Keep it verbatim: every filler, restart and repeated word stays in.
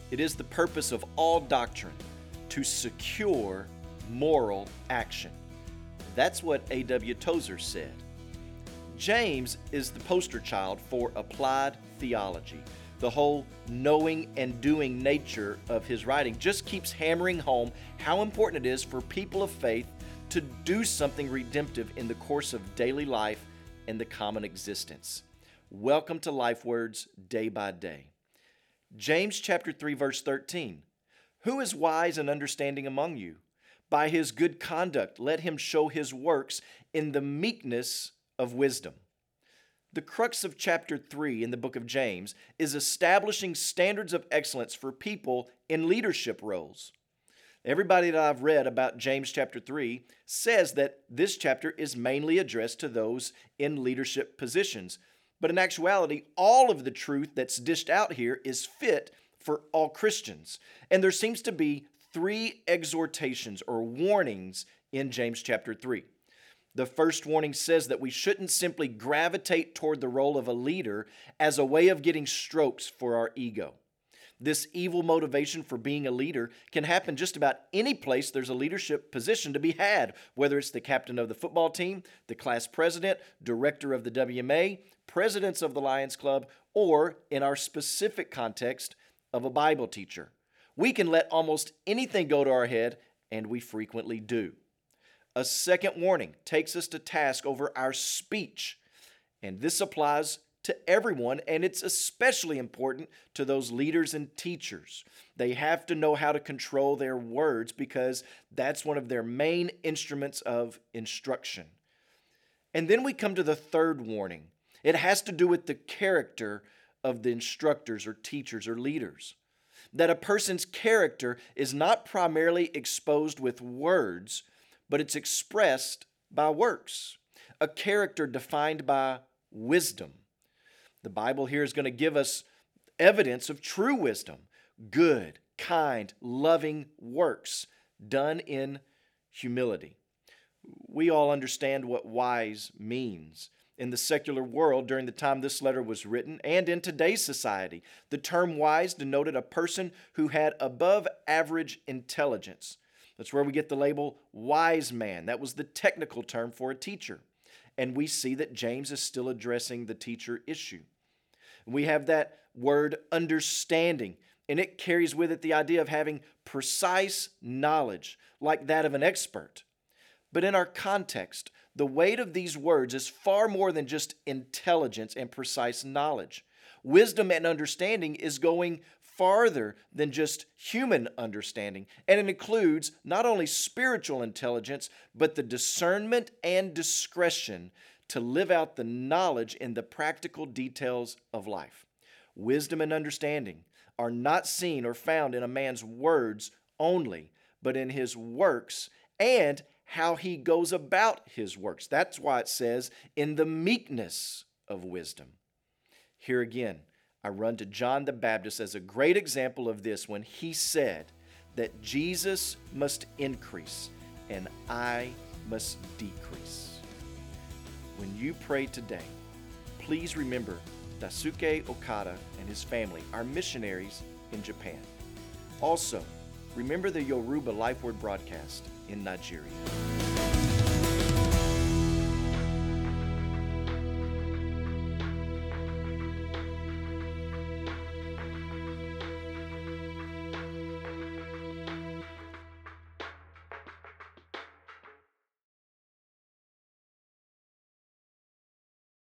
It is the purpose of all doctrine to secure moral action. That's what A W Tozer said. James is the poster child for applied theology. The whole knowing and doing nature of his writing just keeps hammering home how important it is for people of faith to do something redemptive in the course of daily life and the common existence. Welcome to Life Words Day by Day. James chapter three verse thirteen. Who is wise and understanding among you? By his good conduct let him show his works in the meekness of wisdom. The crux of chapter three in the book of James is establishing standards of excellence for people in leadership roles. Everybody that I've read about James chapter three says that this chapter is mainly addressed to those in leadership positions. But in actuality, all of the truth that's dished out here is fit for all Christians. And there seems to be three exhortations or warnings in James chapter three. The first warning says that we shouldn't simply gravitate toward the role of a leader as a way of getting strokes for our ego. This evil motivation for being a leader can happen just about any place there's a leadership position to be had, whether it's the captain of the football team, the class president, director of the W M A, presidents of the Lions Club, or in our specific context of a Bible teacher. We can let almost anything go to our head, and we frequently do. A second warning takes us to task over our speech, and this applies to everyone, and it's especially important to those leaders and teachers. They have to know how to control their words because that's one of their main instruments of instruction. And then we come to the third warning. It has to do with the character of the instructors or teachers or leaders. That a person's character is not primarily exposed with words, but it's expressed by works. A character defined by wisdom. The Bible here is going to give us evidence of true wisdom, good, kind, loving works done in humility. We all understand what wise means. In the secular world during the time this letter was written and in today's society, the term wise denoted a person who had above average intelligence. That's where we get the label wise man. That was the technical term for a teacher. And we see that James is still addressing the teacher issue. We have that word understanding, and it carries with it the idea of having precise knowledge, like that of an expert. But in our context, the weight of these words is far more than just intelligence and precise knowledge. Wisdom and understanding is going farther than just human understanding, and it includes not only spiritual intelligence, but the discernment and discretion to live out the knowledge in the practical details of life. Wisdom and understanding are not seen or found in a man's words only, but in his works and how he goes about his works. That's why it says, in the meekness of wisdom. Here again, I run to John the Baptist as a great example of this when he said that Jesus must increase and I must decrease. When you pray today, please remember Daisuke Okada and his family are missionaries in Japan. Also, remember the Yoruba Life Word broadcast in Nigeria.